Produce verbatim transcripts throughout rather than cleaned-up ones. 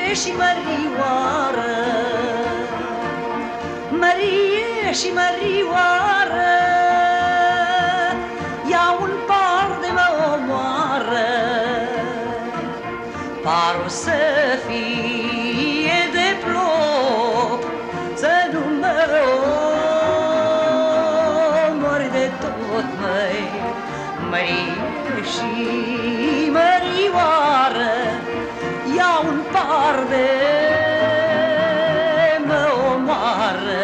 Mărie și mărioară, Mărie și mărioară, ia un par de mă omoară. Parul să fie de plop, să nu mă omori de tot, măi. Mărie și mărioară, ia un par de mă omoară.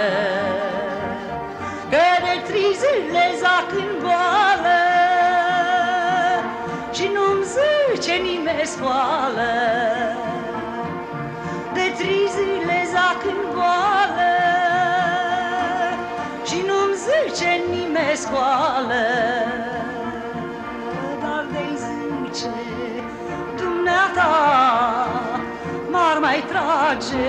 Că de trei zile zac în boală și nu-mi zice nimeni scoală. De trei zile zac în boală și nu-mi zice nimeni scoală. Dar de-i zice dumneata m-ar mai trage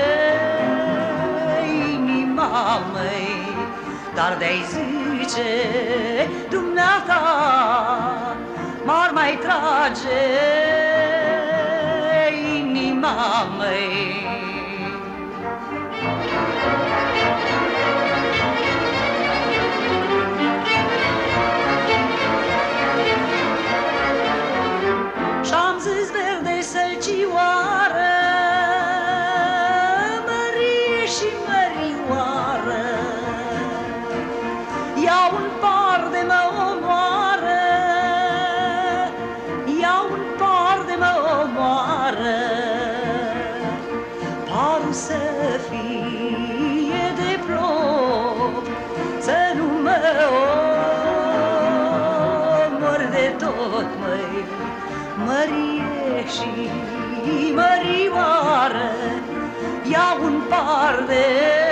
inima măi. Dar de-i zice dumneata m-ar mai trage inima măi. Și-am zis verde sălcioară, Mărie și mărioară, ia un par de mă omoară, ia un par de mă omoară. Parul să fie de plop, să nu mă omor de tot, măi. Mărie și mărioară, ia un par de